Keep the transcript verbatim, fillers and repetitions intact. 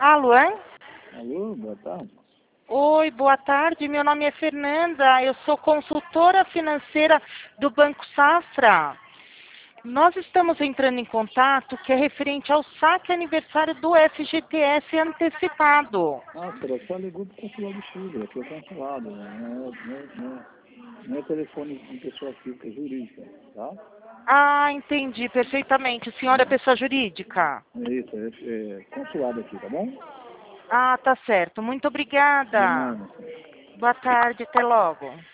Alô, hein? Alô, boa tarde. Oi, boa tarde. Meu nome é Fernanda. Eu sou consultora financeira do Banco Safra. Nós estamos entrando em contato que é referente ao saque aniversário do F G T S antecipado. Ah, senhora, só ligou para o consulado de Chile, aqui é o consulado, né? não, é, não, é, não, é, não é telefone de pessoa física, é jurídica, tá? Ah, entendi perfeitamente. O senhor é pessoa jurídica? É isso, é, é consulado aqui, tá bom? Ah, tá certo. Muito De obrigada. nada. Boa tarde, até logo.